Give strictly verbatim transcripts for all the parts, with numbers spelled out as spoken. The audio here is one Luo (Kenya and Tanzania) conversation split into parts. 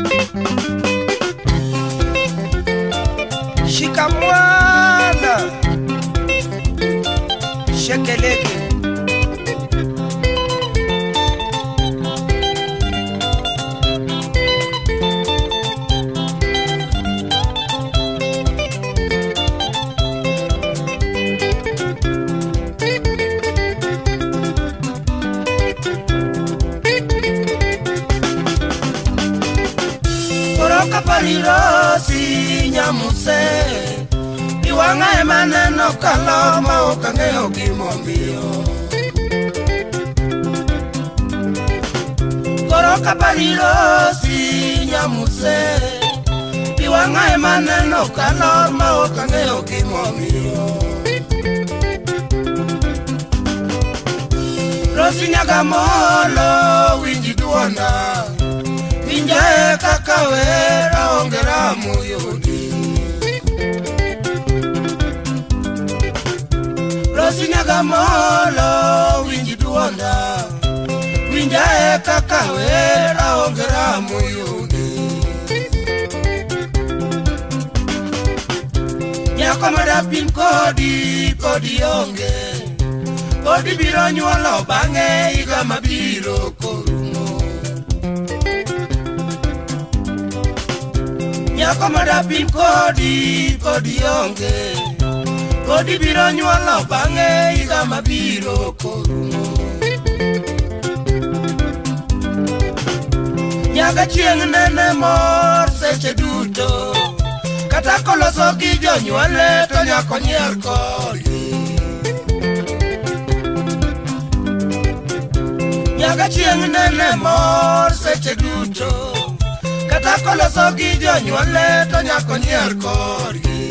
Shikamwana Shekeleke Kapariro si nyamuse Iwanga emane no kaloma ukange ogimombio Koro kapariro si nyamuse Iwanga emane no kaloma ukange ogimombio Rosi nyagamolo winji duona Injae kakawera ongera muyudi Rosi nyagamolo winji duonda Injae kakawera ongera muyudi Nyakomada pin kodi kodi onge Kodi biro nyuolo bange iga mabiro korumo Nyakomada pin kodi kodi onge Kodi biro nyuolo bange iga mabiro korumo Nyaga chieng' nene mor seche duto Kata koloso gi jonyuole to nyako nyier kodi Nyaga chieng' nene mor seche duto Kata koloso gi jonyuole to nyako nyier korgi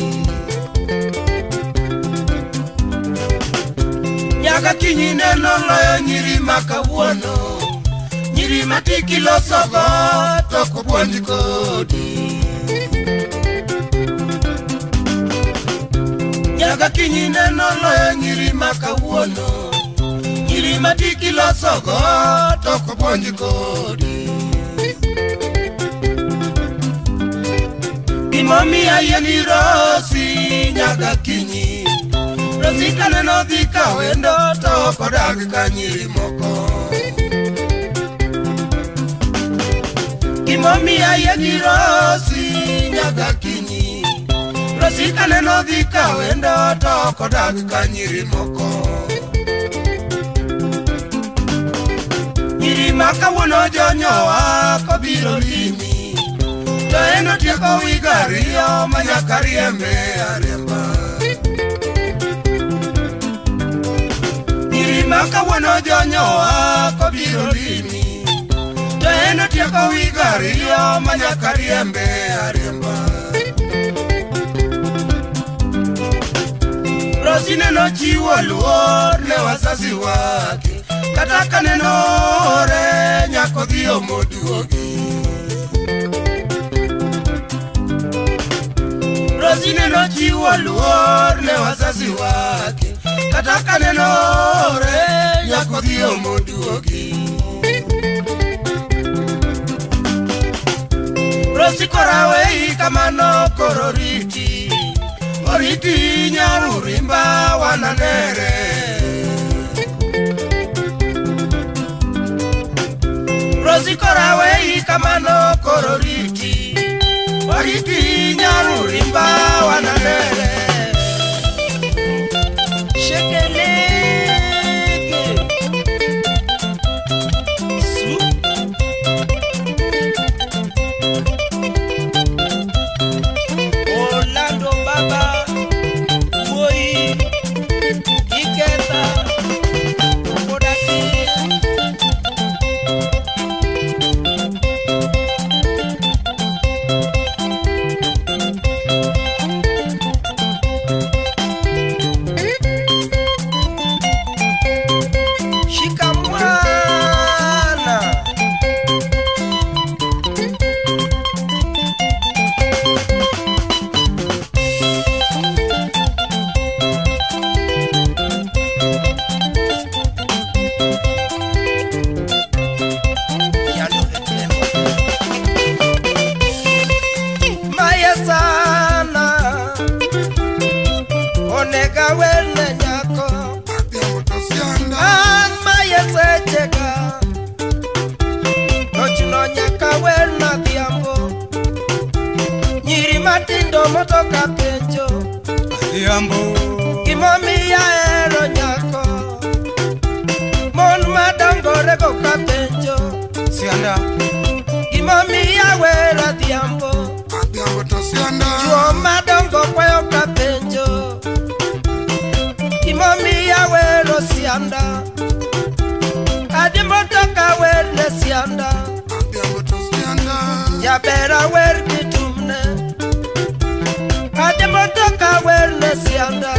Nyaga kinyi neno loyo nyiri makawuono Nyiri matiki loso go to kubuonji kodi Nyaga kinyi neno loyo nyiri makawuono Nyiri matiki loso go to kubuonji kodi Mami ayeni Rosi nyaga kinyi Rosi kaneno dhika wendo to kodag kanyiri moko Mami ayeni Rosi nyaga kinyi Rosi kaneno dhika wendo to kodag kanyiri moko Nyiri makawuono jonyowa kobiro limi To eno tieko wigario manyaka riembe ariemba Nyiri makawuono jonyowa kobiro limi To eno tieko wigario manyaka riembe ariemba Rosi neno chiwo luor ne wasasi wake Kata kaneno ore nyako dhio moduogi Rosi neno chiwo luor ne wasasi wake Kata kaneno ore nyako dhio moduogi Rosi korawei kamano kororiti Oriti nyarurimba wananere Rosi korawei kamano kororiti Oriti nyarurimba wananere Shekeleke Su Orlando Baba Moi Iketa, Kodaki. motoka penjo Yambo Gimomiyo ahero nyako Mon madongo rego ka penjo Sianda Gimomiyo ahero adhiambo Adhiambo to sianda Chuo madongo kwayo ka penjo Gimomiyo ahero sianda Adhiambo to ka wer ne sianda Adhiambo to sianda Jaber awer gitumne Adhiambo to ka wer ne sianda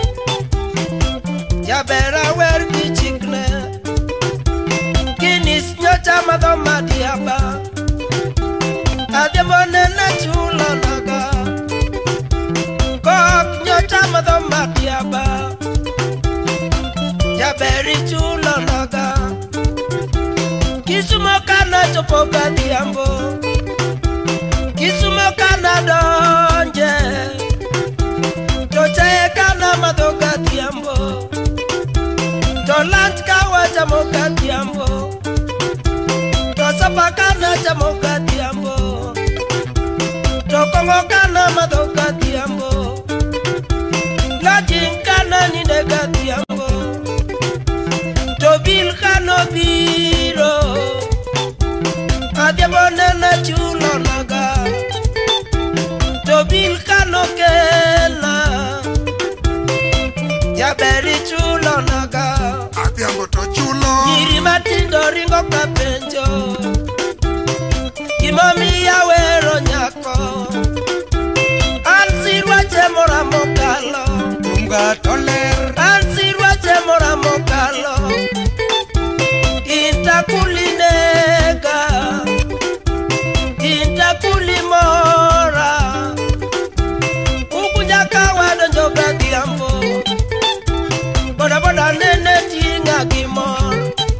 Jaber awer gichikne Kinis nyocha madho madiaba Adhiambo nene chulo naga Kok nyocha madho madiaba Jaberi chulo naga Kisumo kana chopo gadhiambo Kisumo kana donje Tochae kana madho gadhiambo To lant kawa jamo gadhiambo To sapa kana jamo gadhiambo To kongo kana madho gadhiambo Lajin kana nine gadhiambo To bil kano biro Adhiambo nene chulo naga To bil kano kela Jaberi chulo naga Adhiambo to chulo Nyiri matindo ringo ka penjo Gimomiyo ahero nyako Ansirwache mora mokalo Umga toler Ansirwache mora mokalo Intakulinega Intakulimora Ukunyaka wadonjo gadhiambo Boda boda nene tinga gimor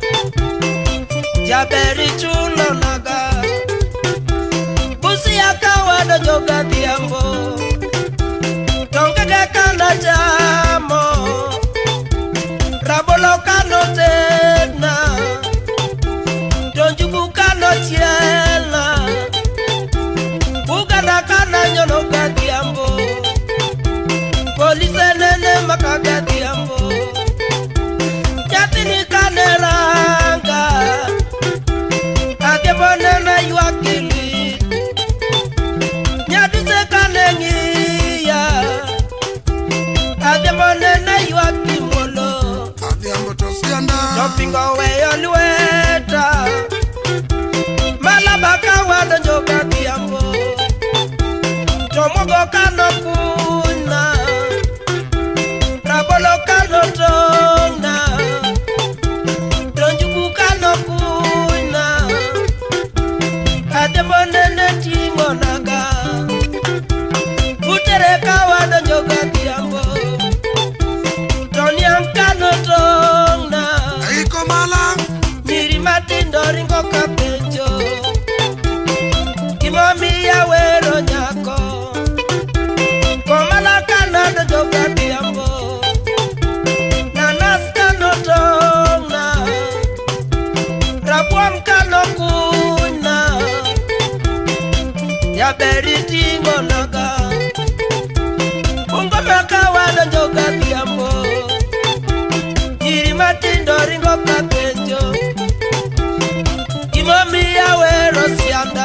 Jaberi chulo naga Busi yaka wadonjo gadhiambo Tongege kana jamo Rabolo kano tena Donjugu kano chiela Uganda kana nyono gadhiambo Polise nene maka gadhiambo Jatini kane ranga Adhiambo nene yuakili Nyadise kane ngiya Adhiambo nene yuakimolo Adhiambo to sianda Topingo weyo lueta Malabaka wadonjo gadhiambo Tomogo kano kuna Rabolo kano tona Donjugu kano kuna Adhiambo nene tingo naga Utere ka wadonjo gadhiambo Toniam kano tona Eiko malang Nyiri matindo ringo ka penjo Gimomiyo ahero nyako Komala kana donjo gadhiambo Nanas kano tona Rabuon kano kuna Jaberi tingo naga Bungo maka wadonjo gadhiambo Nyiri matindo ringo ka penjo Gimomiyo ahero sianda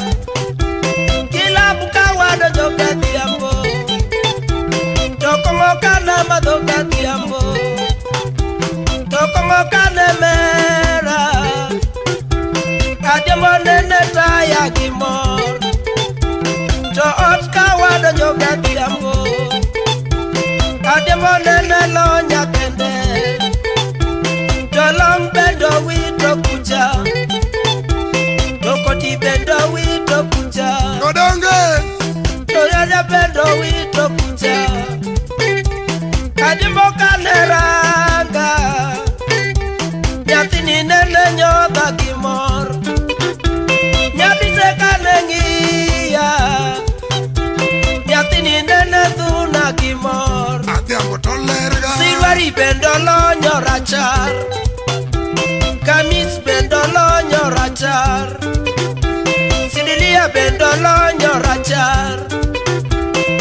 Kilabu ka wadonjo gadhiambo Tokongo kana madho gadhiambo Tokongo kana mera Adhiambo nene taya gimor To ot ka wadonjo gadhiambo Adhiambo nene lonya kende To long bendo wito kucha Tokoti bendo wito kucha Kodonge To yada bendo wito kucha Adhiambo kane ranga Nyathini nene nyodha gimor Nyadise kane ngiya Nyathini nene dhuna gimor Adhiambo to lerga Silwari bendo lonyo rachar Kamis bendo lonyo rachar Sindilia bendo lonyo rachar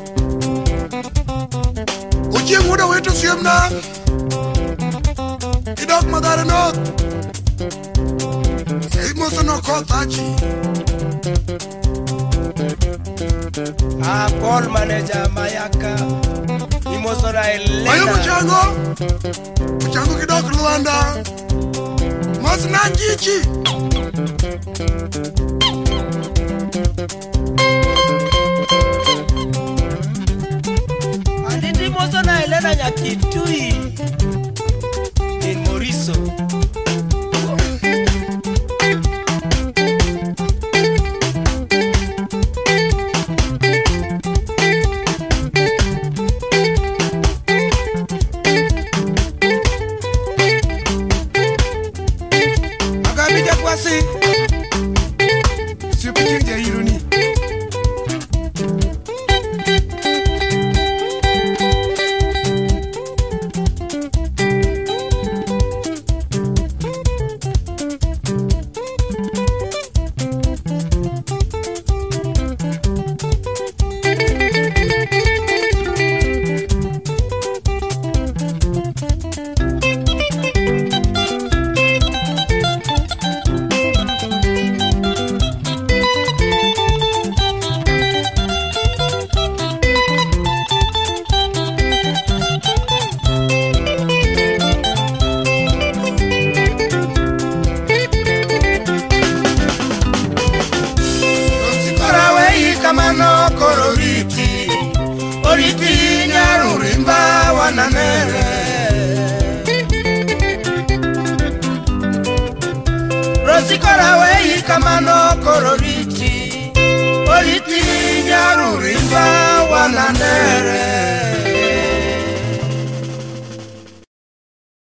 Uchi muda wetu siemna Idok madare no Imoso no kotachi Ah, Paul manager Mayaka Imoso na elena Ayo mchango Mchango kidok Luanda Masna chichi Aditi Imoso na elena nyakitui In Moriso Kwasi Sipikinja iruni Mano kororiti oriti nyarurimba wananere Rosikora wei kamano